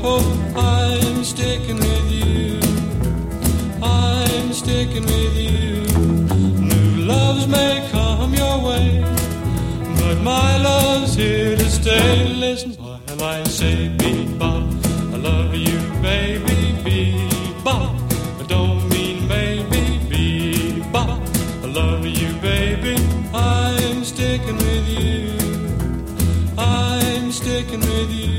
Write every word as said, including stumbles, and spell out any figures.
hope I'm sticking with you. I'm sticking with you. New loves may come your way, but my love's here to stay. Listen while I say bebop, I love you, baby, bebop. I don't mean maybe, bebop. I love you, baby. I'm sticking with you. I'm sticking with you.